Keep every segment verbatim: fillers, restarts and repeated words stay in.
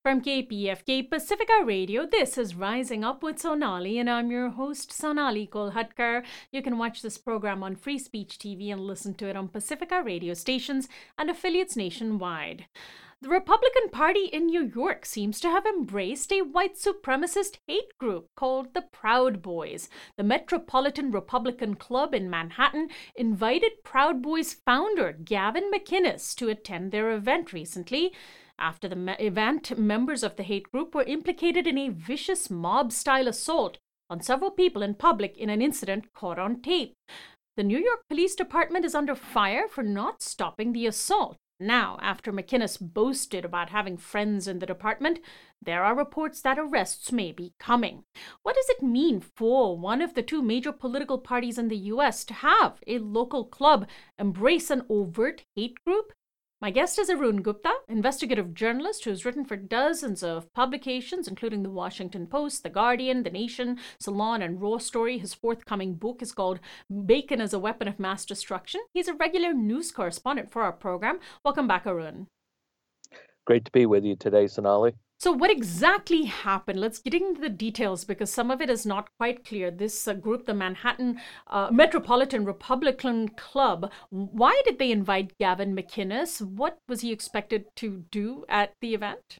From K P F K Pacifica Radio, this is Rising Up with Sonali, and I'm your host, Sonali Kolhatkar. You can watch this program on Free Speech T V and listen to it on Pacifica radio stations and affiliates nationwide. The Republican Party in New York seems to have embraced a white supremacist hate group called the Proud Boys. The Metropolitan Republican Club in Manhattan invited Proud Boys founder Gavin McInnes to attend their event recently. After the me- event, members of the hate group were implicated in a vicious mob-style assault on several people in public in an incident caught on tape. The New York Police Department is under fire for not stopping the assault. Now, after McInnes boasted about having friends in the department, there are reports that arrests may be coming. What does it mean for one of the two major political parties in the U S to have a local club embrace an overt hate group? My guest is Arun Gupta, investigative journalist who has written for dozens of publications, including The Washington Post, The Guardian, The Nation, Salon, and Raw Story. His forthcoming book is called Bacon as a Weapon of Mass Destruction. He's a regular news correspondent for our program. Welcome back, Arun. Great to be with you today, Sonali. So what exactly happened? Let's get into the details because some of it is not quite clear. This uh, group, the Manhattan uh, Metropolitan Republican Club, why did they invite Gavin McInnes? What was he expected to do at the event?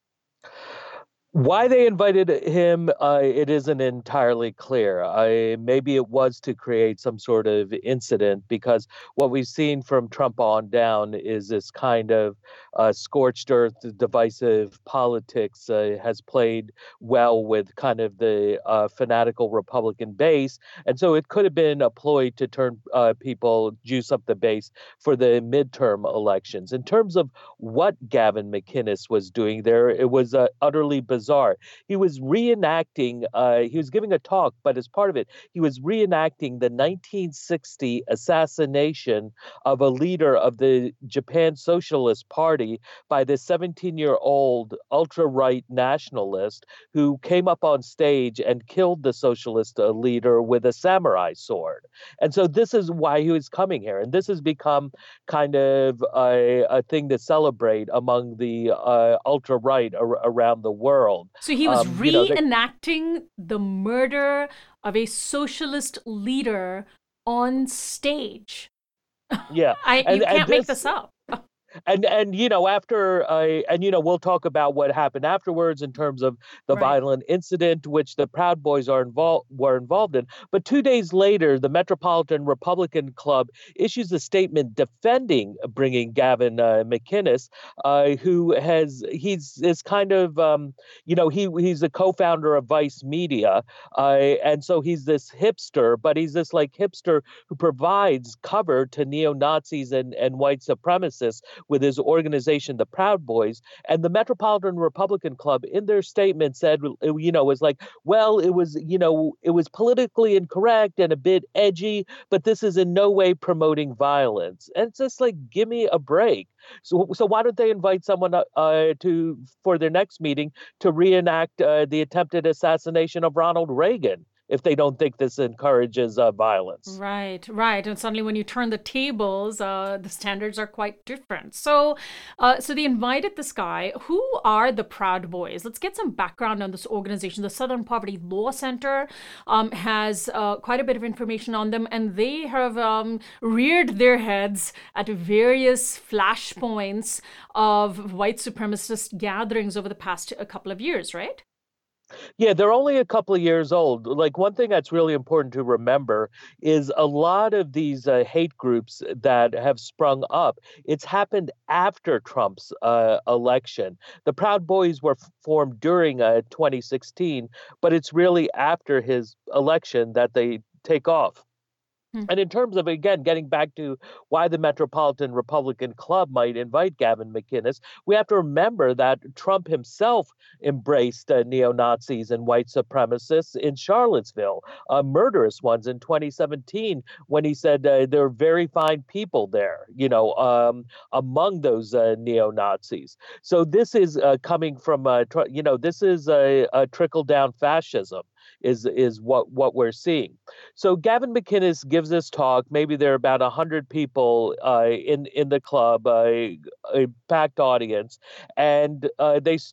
Why they invited him, uh, it isn't entirely clear. I, maybe it was to create some sort of incident, because what we've seen from Trump on down is this kind of uh, scorched earth, divisive politics uh, has played well with kind of the uh, fanatical Republican base. And so it could have been a ploy to turn uh, people, juice up the base for the midterm elections. In terms of what Gavin McInnes was doing there, it was uh, utterly bizarre. Bizarre. He was reenacting, uh, he was giving a talk, but as part of it, he was reenacting the nineteen sixty assassination of a leader of the Japan Socialist Party by this seventeen-year-old ultra-right nationalist who came up on stage and killed the socialist uh, leader with a samurai sword. And so this is why he was coming here. And this has become kind of a, a thing to celebrate among the uh, ultra-right ar- around the world. So he was um, reenacting you know, the murder of a socialist leader on stage. Yeah, I, and, you and can't this, make this up. And and you know after uh, and you know we'll talk about what happened afterwards in terms of the Right. violent incident which the Proud Boys are involved were involved in. But two days later, the Metropolitan Republican Club issues a statement defending bringing Gavin uh, McInnes, uh, who has he's is kind of um, you know he he's a co-founder of Vice Media, uh, and so he's this hipster, but he's this like hipster who provides cover to neo-Nazis and and white supremacists with his organization, the Proud Boys. And the Metropolitan Republican Club, in their statement, said, you know, was like, well, it was, you know, it was politically incorrect and a bit edgy, but this is in no way promoting violence. And it's just like, give me a break. So, so why don't they invite someone uh, to for their next meeting to reenact uh, the attempted assassination of Ronald Reagan, if they don't think this encourages uh, violence? Right, right. And suddenly when you turn the tables, uh, the standards are quite different. So, uh, so they invited this guy. Who are the Proud Boys? Let's get some background on this organization. The Southern Poverty Law Center um, has uh, quite a bit of information on them, and they have um, reared their heads at various flashpoints of white supremacist gatherings over the past a couple of years, right? Yeah, they're only a couple of years old. Like, one thing that's really important to remember is a lot of these uh, hate groups that have sprung up, it's happened after Trump's uh, election. The Proud Boys were f- formed during uh, twenty sixteen, but it's really after his election that they take off. Hmm. And in terms of, again, getting back to why the Metropolitan Republican Club might invite Gavin McInnes, we have to remember that Trump himself embraced uh, neo-Nazis and white supremacists in Charlottesville, uh, murderous ones in twenty seventeen, when he said uh, there are very fine people there, you know, um, among those uh, neo-Nazis. So this is uh, coming from, uh, tr- you know, this is a, a trickle-down fascism is is what, what we're seeing. So Gavin McInnes gives this talk. Maybe there are about one hundred people uh, in, in the club, uh, a packed audience. And uh, they start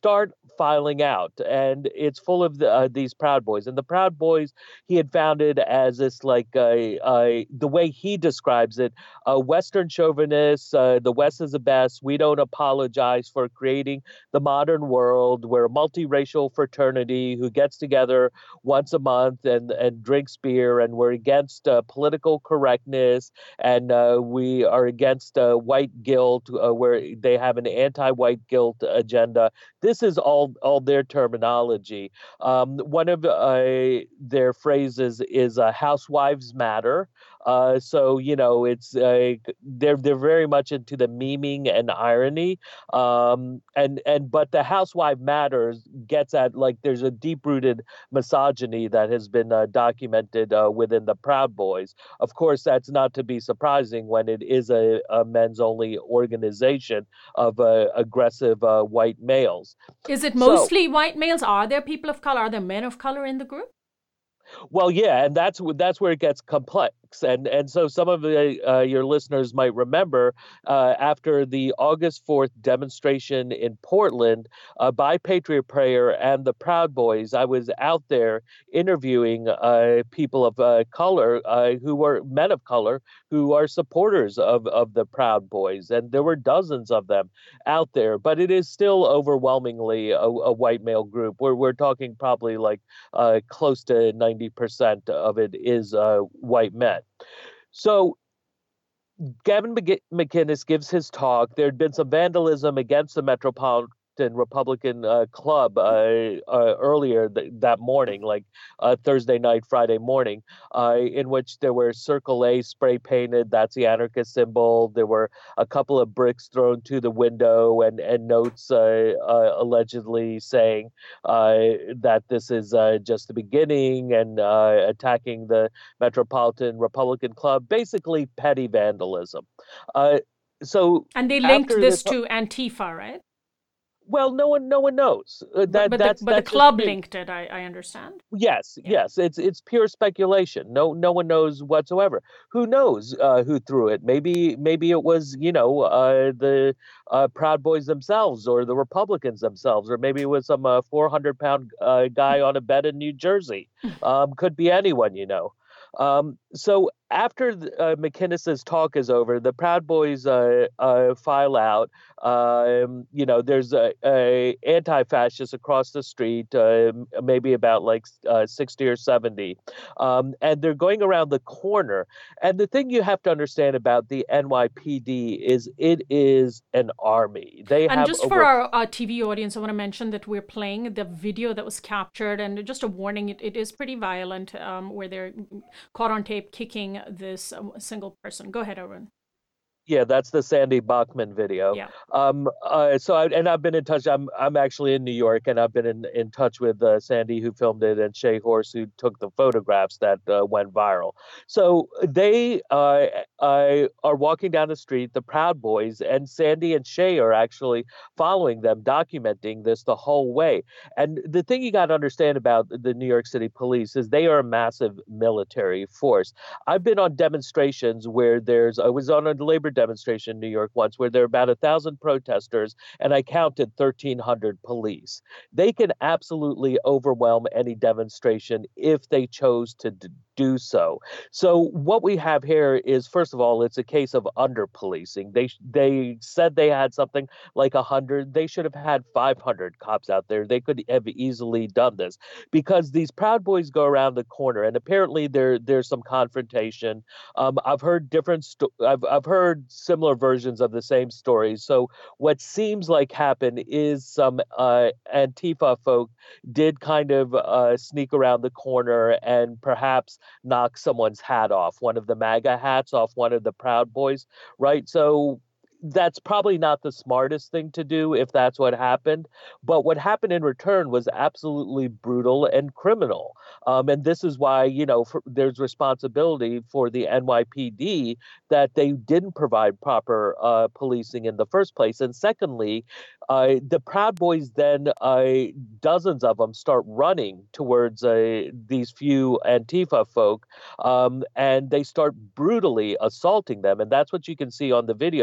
filing out, and it's full of the, uh, these Proud Boys. And the Proud Boys he had founded as this like uh, uh, the way he describes it, uh, Western chauvinists. Uh, the West is the best. We don't apologize for creating the modern world. We're a multiracial fraternity who gets together once a month and and drinks beer, and we're against uh, political correctness, and uh, we are against uh, white guilt, uh, where they have an anti-white guilt agenda. This is all all their terminology. Um, one of uh, their phrases is uh, "housewives matter." Uh, so you know, it's uh, they're they're very much into the memeing and irony. Um, and and but the housewife matters gets at, like, there's a deep-rooted misogyny that has been uh, documented uh, within the Proud Boys. Of course, that's not to be surprising when it is a, a men's-only organization of uh, aggressive uh, white males. Is it So, mostly white males? Are there people of color? Are there men of color in the group? well, yeah, and that's wh- that's where it gets complex, and and so some of the, uh, your listeners might remember, uh, after the August fourth demonstration in Portland, uh, by Patriot Prayer and the Proud Boys. I was out there interviewing uh, people of uh, color, uh, who were men of color who are supporters of of the Proud Boys, and there were dozens of them out there. But it is still overwhelmingly a, a white male group. We're we're talking probably like uh, close to ninety percent of it is uh, white men. So Gavin McG- McInnes gives his talk. There had been some vandalism against the Metropolitan Republican uh, Club uh, uh, earlier th- that morning, like uh, Thursday night, Friday morning, uh, in which there were Circle A spray painted. That's the anarchist symbol. There were a couple of bricks thrown to the window, and and notes uh, uh, allegedly saying uh, that this is uh, just the beginning, and uh, attacking the Metropolitan Republican Club. Basically, petty vandalism. Uh, so And they linked after this this, to Antifa, right? well, no one, no one knows. Uh, But that but the that's but the that's just club pure. linked it. I I understand. Yes, Yeah. yes. It's it's pure speculation. No, no one knows whatsoever. Who knows uh, who threw it? Maybe maybe it was, you know, uh, the uh, Proud Boys themselves, or the Republicans themselves, or maybe it was some uh, four hundred pound uh, guy on a bed in New Jersey. Um, could be anyone, you know. Um, so after the, uh, McInnes's talk is over, the Proud Boys uh, uh, file out. Um, you know, there's a, a anti-fascist across the street, uh, maybe about like uh, sixty or seventy, um, and they're going around the corner. And the thing you have to understand about the N Y P D is it is an army. They And have just for over. our, our T V audience, I want to mention that we're playing the video that was captured, and just a warning, it, it is pretty violent, um, where they're caught on tape kicking this um, single person. Go ahead, Arun. Yeah, that's the Sandy Bachman video. Yeah. Um, uh, so I, and I've been in touch. I'm I'm actually in New York, and I've been in, in touch with uh, Sandy, who filmed it, and Shay Horse, who took the photographs that uh, went viral. So they uh, uh, are walking down the street, the Proud Boys, and Sandy and Shay are actually following them, documenting this the whole way. And the thing you got to understand about the New York City police is they are a massive military force. I've been on demonstrations where there's, I was on a labor demonstration in New York once where there were about a thousand protesters, and I counted thirteen hundred police. They can absolutely overwhelm any demonstration if they chose to d- do so. So what we have here is, first of all, it's a case of under policing. They they said they had something like a hundred. They should have had five hundred cops out there. They could have easily done this, because these Proud Boys go around the corner, and apparently there there's some confrontation. Um, I've heard different. Sto- I've I've heard similar versions of the same stories. So what seems like happened is some uh, Antifa folk did kind of uh, sneak around the corner and perhaps knock someone's hat off, one of the MAGA hats off one of the Proud Boys, right? So that's probably not the smartest thing to do if that's what happened. But what happened in return was absolutely brutal and criminal. Um, and this is why, you know, for, there's responsibility for the N Y P D that they didn't provide proper uh, policing in the first place. And secondly, uh, the Proud Boys then, uh, dozens of them start running towards uh, these few Antifa folk, um, and they start brutally assaulting them. And that's what you can see on the videotape.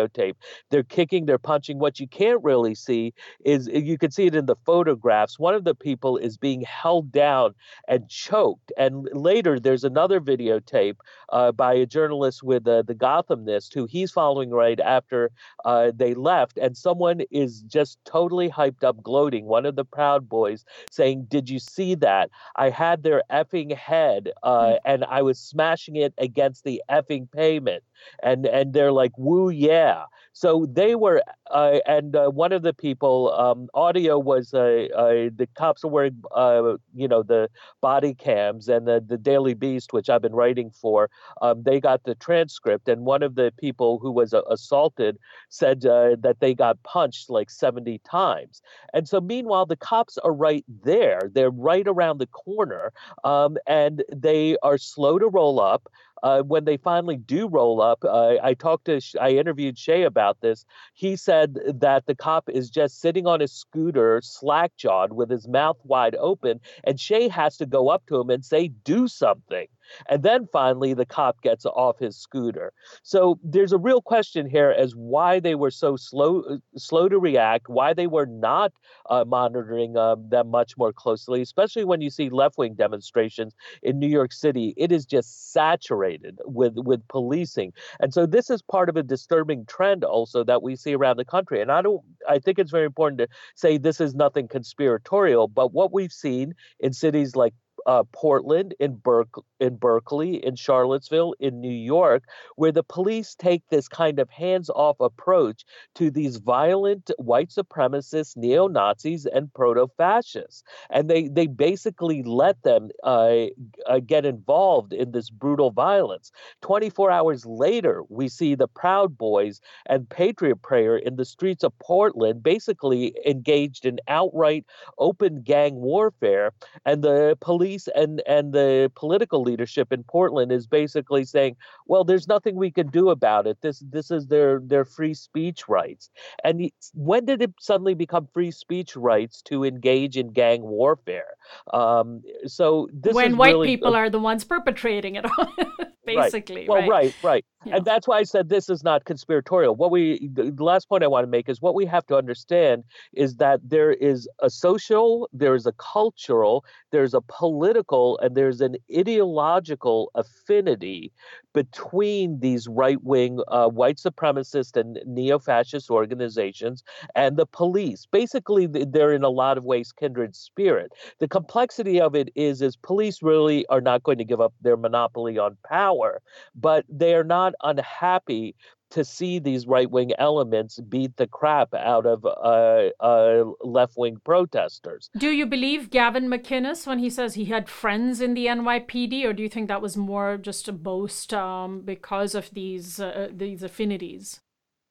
They're kicking, they're punching. What you can't really see is you can see it in the photographs. One of the people is being held down and choked. And later, there's another videotape uh, by a journalist with uh, the Gothamist who he's following right after uh, they left. And someone is just totally hyped up, gloating. One of the Proud Boys saying, "Did you see that? I had their effing head uh, and I was smashing it against the effing pavement." And and they're like, "Woo, yeah." So they were, uh, and uh, one of the people, um, audio was, uh, uh, the cops were wearing, uh, you know, the body cams, and the, the Daily Beast, which I've been writing for, um, they got the transcript. And one of the people who was uh, assaulted said uh, that they got punched like seventy times. And so meanwhile, the cops are right there. They're right around the corner, um, and they are slow to roll up. Uh, when they finally do roll up, uh, I talked to, I interviewed Shay about this. He said that the cop is just sitting on his scooter, slack jawed, with his mouth wide open, and Shay has to go up to him and say, "Do something." And then finally, the cop gets off his scooter. So there's a real question here as why they were so slow, slow to react, why they were not uh, monitoring um, them much more closely, especially when you see left-wing demonstrations in New York City. It is just saturated with with policing, and so this is part of a disturbing trend also that we see around the country. And I don't, I think it's very important to say this is nothing conspiratorial, but what we've seen in cities like uh, Portland, in Berk- in Berkeley, in Charlottesville, in New York, where the police take this kind of hands-off approach to these violent white supremacists, neo-Nazis, and proto-fascists, and they they basically let them uh, uh, get involved in this brutal violence. twenty-four hours later, we see the Proud Boys and Patriot Prayer in the streets of Portland, basically engaged in outright open gang warfare, and the police and and the political leadership in Portland is basically saying, well, there's nothing we can do about it. This this is their their free speech rights. And when did it suddenly become free speech rights to engage in gang warfare? Um, so this When is white really people are the ones perpetrating it, right. basically, Well, right? right, right. Yeah. And that's why I said this is not conspiratorial. What we, the the last point I want to make is what we have to understand is that there is a social, there is a cultural, there's a political, and there's an ideological affinity between these right-wing uh, white supremacist and neo-fascist organizations and the police. Basically, th- they're in a lot of ways kindred spirit. The complexity of it is, is police really are not going to give up their monopoly on power, but they are not unhappy to see these right-wing elements beat the crap out of uh, uh, left-wing protesters. Do you believe Gavin McInnes when he says he had friends in the N Y P D, or do you think that was more just a boast um, because of these uh, these affinities?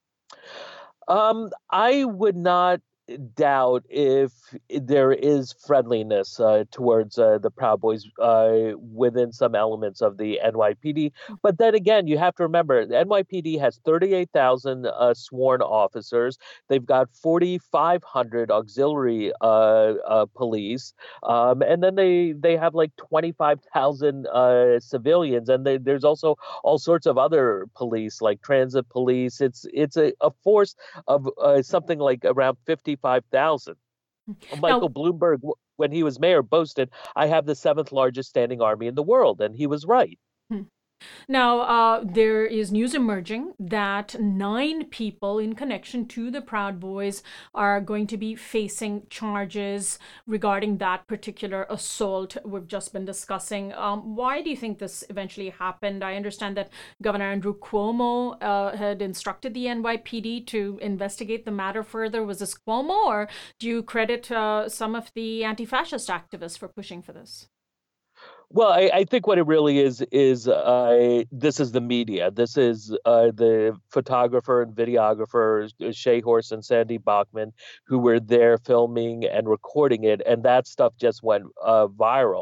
Um, I would not doubt if there is friendliness uh, towards uh, the Proud Boys uh, within some elements of the N Y P D. But then again, you have to remember the N Y P D has thirty-eight thousand uh, sworn officers. They've got forty-five hundred auxiliary uh, uh, police. Um, and then they, they have like twenty-five thousand uh, civilians. And they, there's also all sorts of other police like transit police. It's, it's a, a force of uh, something like around fifty-five thousand. Michael Now, Bloomberg, when he was mayor, boasted, "I have the seventh largest standing army in the world," and he was right. Now, uh, there is news emerging that nine people in connection to the Proud Boys are going to be facing charges regarding that particular assault we've just been discussing. Um, why do you think this eventually happened? I understand that Governor Andrew Cuomo uh, had instructed the N Y P D to investigate the matter further. Was this Cuomo, or do you credit uh, some of the anti-fascist activists for pushing for this? Well, I, I think what it really is is uh, this is the media. This is uh, the photographer and videographer uh, Shay Horse and Sandy Bachman, who were there filming and recording it, and that stuff just went uh, viral.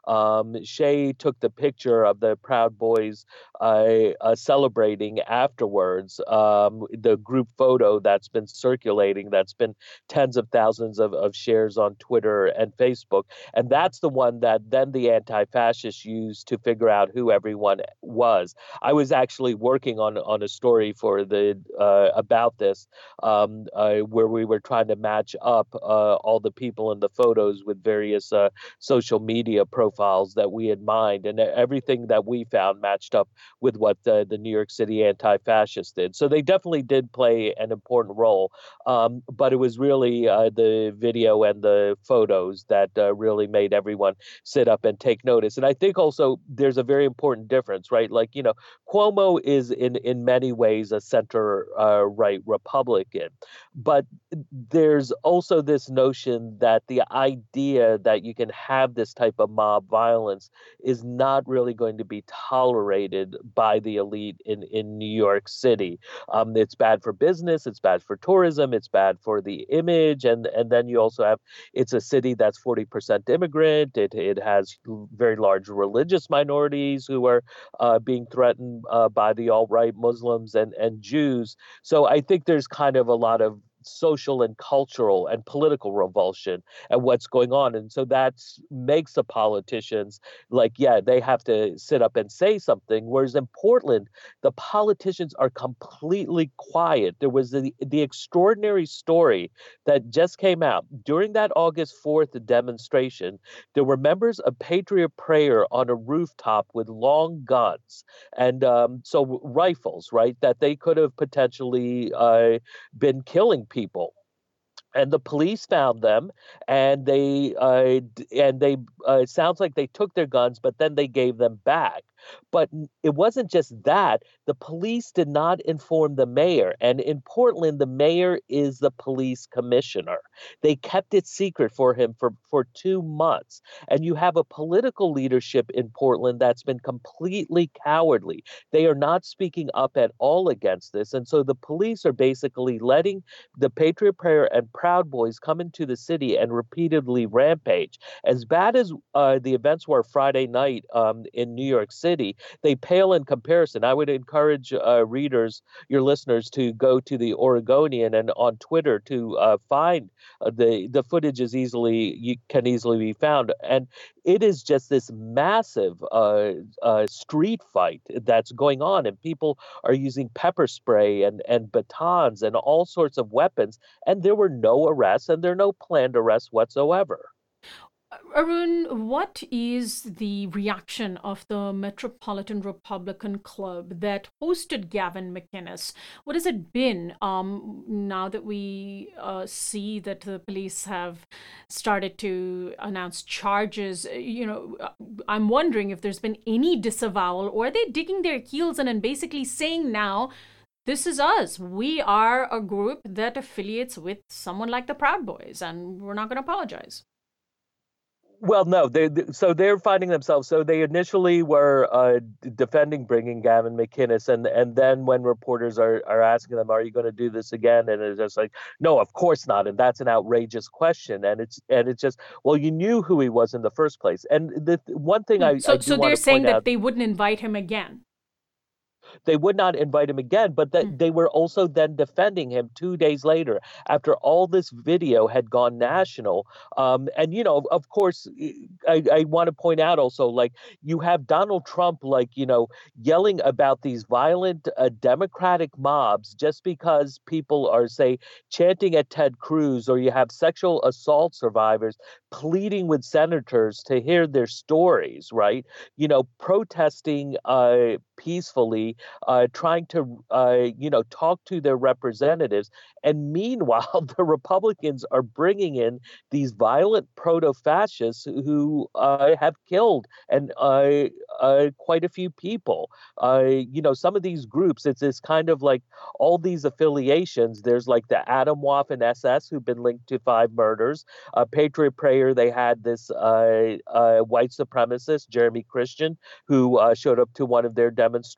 Um, Shay took the picture of the Proud Boys uh, uh, celebrating afterwards, um, the group photo that's been circulating, that's been tens of thousands of, of shares on Twitter and Facebook. And that's the one that then the anti-fascists used to figure out who everyone was. I was actually working on, on a story for the uh, about this, um, uh, where we were trying to match up uh, all the people in the photos with various uh, social media profiles that we had mined, and everything that we found matched up with what the, the New York City anti-fascists did. So they definitely did play an important role, um, but it was really uh, the video and the photos that uh, really made everyone sit up and take notice. And I think also there's a very important difference, right? Like, you know, Cuomo is in in many ways a center uh, right Republican, but there's also this notion that the idea that you can have this type of mob violence is not really going to be tolerated by the elite in, in New York City. Um, it's bad for business, it's bad for tourism, it's bad for the image, and and then you also have it's a city that's forty percent immigrant. It it has very large religious minorities who are uh, being threatened uh, by the alt-right Muslims and and Jews. So I think there's kind of a lot of social and cultural and political revulsion at what's going on. And so that makes the politicians like, yeah, they have to sit up and say something. Whereas in Portland, the politicians are completely quiet. There was the, the extraordinary story that just came out during that August fourth demonstration. There were members of Patriot Prayer on a rooftop with long guns and um, so rifles, right, that they could have potentially uh, been killing people, and the police found them, and they uh, and they uh, it sounds like they took their guns, but then they gave them back. But it wasn't just that. The police did not inform the mayor, and in Portland, the mayor is the police commissioner. They kept it secret for him for for two months, and you have a political leadership in Portland that's been completely cowardly. They are not speaking up at all against this, and so the police are basically letting the Patriot Prayer and Proud Boys come into the city and repeatedly rampage. As bad as uh, the events were Friday night um, in New York City, they pale in comparison. I would encourage uh, readers, your listeners, to go to the Oregonian and on Twitter to uh, find uh, the the footage is easily you can easily be found, and it is just this massive uh, uh, street fight that's going on, and people are using pepper spray and and batons and all sorts of weapons, and there were no arrests and there are no planned arrests whatsoever. Arun, what is the reaction of the Metropolitan Republican Club that hosted Gavin McInnes? What has it been um, now that we uh, see that the police have started to announce charges? You know, I'm wondering if there's been any disavowal, or are they digging their heels in and basically saying now, this is us. We are a group that affiliates with someone like the Proud Boys, and we're not going to apologize. Well, no, they, they- so they're finding themselves. So they initially were uh, d- defending bringing Gavin McInnes, and and then when reporters are are asking them, "Are you going to do this again?" and it's just like, "No, of course not," and that's an outrageous question, and it's and it's just, well, you knew who he was in the first place. And the one thing Hmm. I I So, do so want they're to point saying that out. they wouldn't invite him again. They would not invite him again, but Hmm. that they were also then defending him two days later after all this video had gone national. Um, and you know, of, of course, I, I want to point out also, like, you have Donald Trump, like, you know, yelling about these violent uh, Democratic mobs just because people are, say, chanting at Ted Cruz, or you have sexual assault survivors pleading with senators to hear their stories, right? You know, protesting uh, peacefully, uh, trying to, uh, you know, talk to their representatives. And meanwhile, the Republicans are bringing in these violent proto-fascists who uh, have killed and uh, uh, quite a few people. Uh, you know, some of these groups, it's this kind of like all these affiliations. There's like the Atomwaffen S S who've been linked to five murders. Uh, Patriot Prayer, they had this uh, uh, white supremacist, Jeremy Christian, who uh, showed up to one of their demonstrations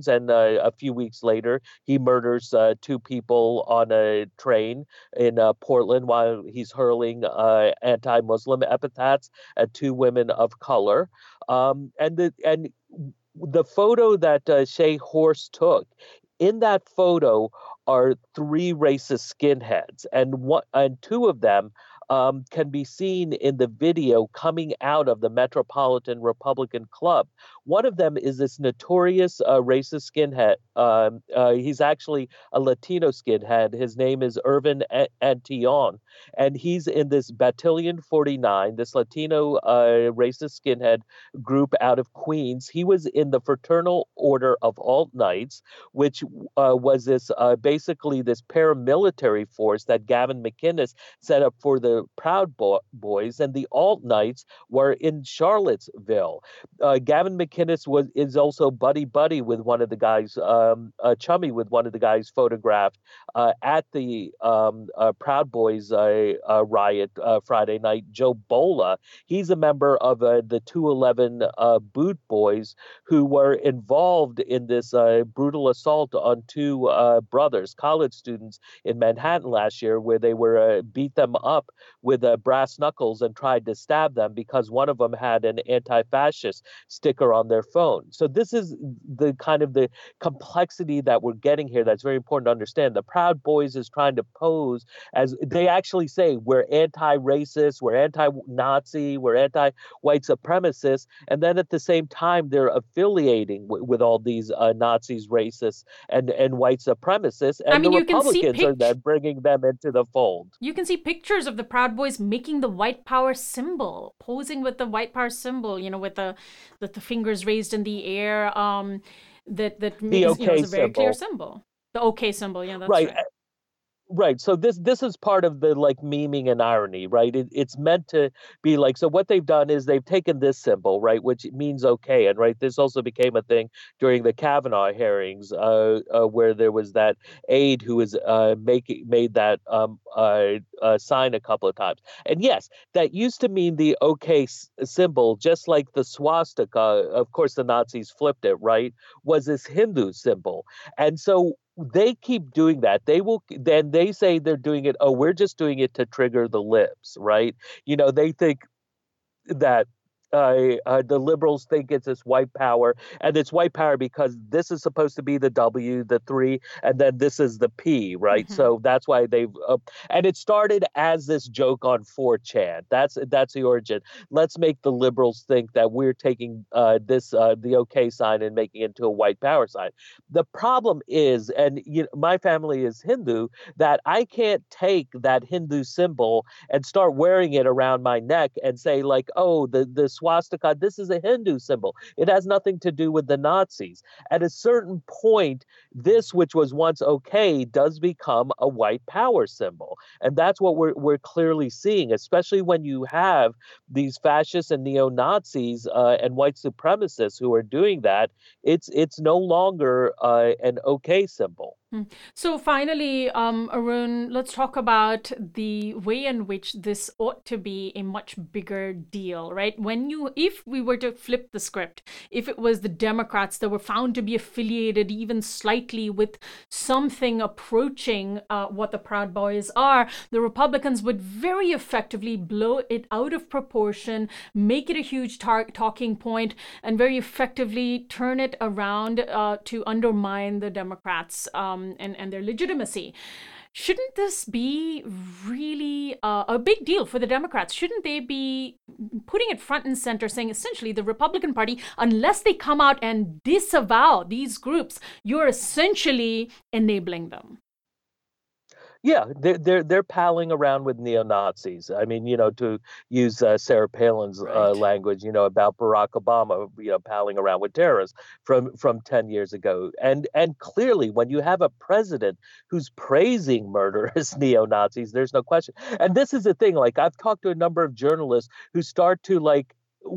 and uh, a few weeks later, he murders uh, two people on a train in uh, Portland while he's hurling uh, anti-Muslim epithets at two women of color. Um, and the and the photo that uh, Shay Horse took, in that photo are three racist skinheads, and one and two of them um, can be seen in the video coming out of the Metropolitan Republican Club. One of them is this notorious uh, racist skinhead. Um, uh, he's actually a Latino skinhead. His name is Irvin A- Antion, and he's in this Battalion forty-nine, this Latino uh, racist skinhead group out of Queens. He was in the Fraternal Order of Alt Knights, which uh, was this uh, basically this paramilitary force that Gavin McInnes set up for the Proud Bo- Boys, and the Alt Knights were in Charlottesville. Uh, Gavin McInnes was is also buddy buddy with one of the guys, um, uh, chummy with one of the guys photographed uh, at the um, uh, Proud Boys uh, uh, riot uh, Friday night. Joe Bola, he's a member of uh, the two eleven uh, Boot Boys who were involved in this uh, brutal assault on two uh, brothers, college students in Manhattan last year, where they were uh, beat them up with uh, brass knuckles and tried to stab them because one of them had an anti-fascist sticker on their phone. So this is the kind of the complexity that we're getting here that's very important to understand. The Proud Boys is trying to pose as they actually say we're anti-racist, we're anti-Nazi, we're anti-white supremacists, and then at the same time they're affiliating w- with all these uh, Nazis, racists, and and white supremacists, I and the mean, you can see Republicans are pic- then bringing them into the fold. you can see pictures of the Proud Boys making the white power symbol, posing with the white power symbol, you know, with the with the fingers raised in the air. Um, that that The is, you know, is OK a very clear symbol, symbol. The OK symbol, yeah, that's right? right. Right. So this this is part of the like memeing and irony, right? It, it's meant to be like, so what they've done is they've taken this symbol, right, which means okay, and right, this also became a thing during the Kavanaugh hearings, uh, uh where there was that aide who was uh making made that um uh, uh sign a couple of times, and yes, that used to mean the okay s- symbol, just like the swastika. Of course, the Nazis flipped it, right? Was this Hindu symbol, and so they keep doing that. They will then they say they're doing it. Oh, we're just doing it to trigger the libs, right? You know, they think that uh, uh, the liberals think it's this white power, and it's white power because this is supposed to be the W, the three, and then this is the P, right? Mm-hmm. So that's why they've uh, and it started as this joke on four chan. That's that's the origin. Let's make the liberals think that we're taking uh, this uh, the OK sign and making it into a white power sign. The problem is, and you know, my family is Hindu, that I can't take that Hindu symbol and start wearing it around my neck and say like, oh, the the swastika, this is a Hindu symbol. It has nothing to do with the Nazis. At a certain point, this, which was once okay, does become a white power symbol, and that's what we're we're clearly seeing, especially when you have these fascists and neo Nazis uh, and white supremacists who are doing that. It's it's no longer uh, an okay symbol. Hmm. So finally, um, Arun, let's talk about the way in which this ought to be a much bigger deal, right? When you, if we were to flip the script, if it was the Democrats that were found to be affiliated even slightly with something approaching uh, what the Proud Boys are, the Republicans would very effectively blow it out of proportion, make it a huge tar- talking point, and very effectively turn it around uh, to undermine the Democrats. Um, and, and their legitimacy. Shouldn't this be really uh, a big deal for the Democrats? Shouldn't they be putting it front and center, saying essentially the Republican Party, unless they come out and disavow these groups, you're essentially enabling them? Yeah, they're they're they're palling around with neo Nazis. I mean, you know, to use uh, Sarah Palin's uh, Right. language, you know, about Barack Obama, you know, palling around with terrorists from from ten years ago. And and clearly, when you have a president who's praising murderous neo Nazis, there's no question. And this is the thing. Like I've talked to a number of journalists who start to like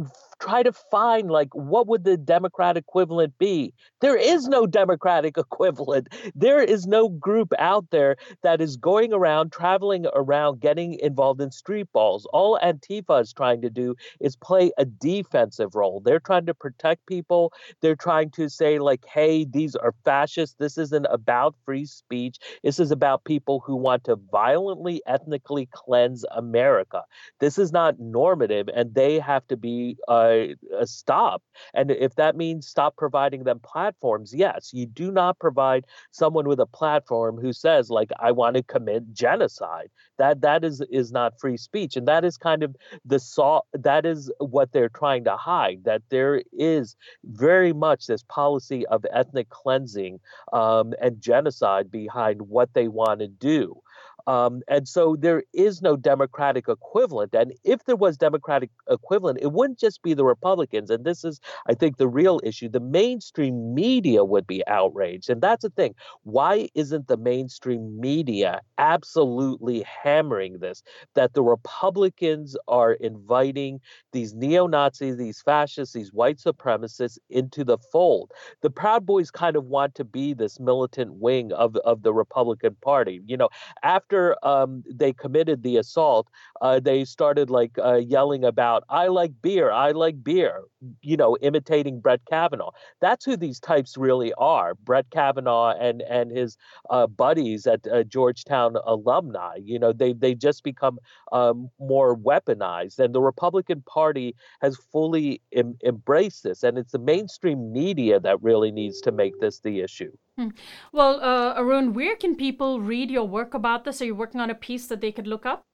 try to find, like, what would the Democrat equivalent be? There is no Democratic equivalent. There is no group out there that is going around, traveling around, getting involved in street balls. All Antifa is trying to do is play a defensive role. They're trying to protect people. They're trying to say, like, hey, these are fascists. This isn't about free speech. This is about people who want to violently, ethnically cleanse America. This is not normative, and they have to be uh, stopped. And if that means stop providing them platforms, yes, you do not provide someone with a platform who says, like, I want to commit genocide. That that is is not free speech, and that is kind of the saw. That is what they're trying to hide. That there is very much this policy of ethnic cleansing um, and genocide behind what they want to do. Um, and so there is no Democratic equivalent. And if there was Democratic equivalent, it wouldn't just be the Republicans. And this is, I think, the real issue. The mainstream media would be outraged. And that's the thing. Why isn't the mainstream media absolutely hammering this? That the Republicans are inviting these neo-Nazis, these fascists, these white supremacists into the fold. The Proud Boys kind of want to be this militant wing of, of the Republican Party. You know, after um, they committed the assault, uh, they started like uh, yelling about, I like beer, I like beer, you know, imitating Brett Kavanaugh. That's who these types really are. Brett Kavanaugh and and his uh, buddies at uh, Georgetown alumni, you know, they, they just become um, more weaponized. And the Republican Party has fully em- embraced this. And it's the mainstream media that really needs to make this the issue. Hmm. Well, uh, Arun, where can people read your work about this? Are you working on a piece that they could look up?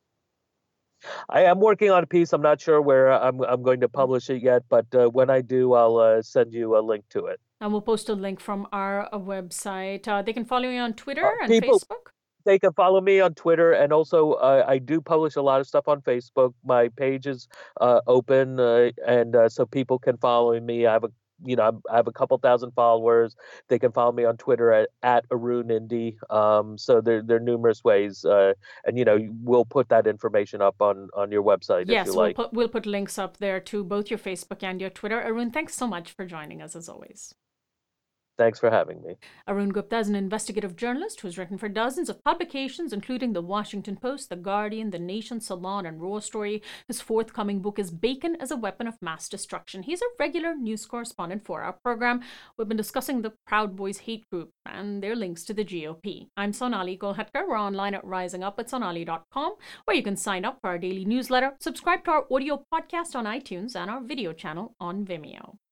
I am working on a piece. I'm not sure where I'm I'm going to publish it yet, but uh, when I do, I'll uh, send you a link to it. And we'll post a link from our uh, website. Uh, they can follow you on Twitter Uh, and people, Facebook. they can follow me on Twitter, and also uh, I do publish a lot of stuff on Facebook. My page is uh, open, uh, and uh, so people can follow me. I have a you know I'm- I have a couple thousand followers. They can follow me on Twitter at, at Arun Indy. Um, so there there are numerous ways, uh, and you know we'll put that information up on on your website if you Yes, we'll like. put we'll put links up there to both your Facebook and your Twitter. Arun, thanks so much for joining us as always. Thanks for having me. Arun Gupta is an investigative journalist who's written for dozens of publications, including The Washington Post, The Guardian, The Nation, Salon, and Raw Story. His forthcoming book is Bacon as a Weapon of Mass Destruction. He's a regular news correspondent for our program. We've been discussing the Proud Boys hate group and their links to the G O P. I'm Sonali Kolhatkar. We're online at rising up at sonali dot com, where you can sign up for our daily newsletter, subscribe to our audio podcast on iTunes, and our video channel on Vimeo.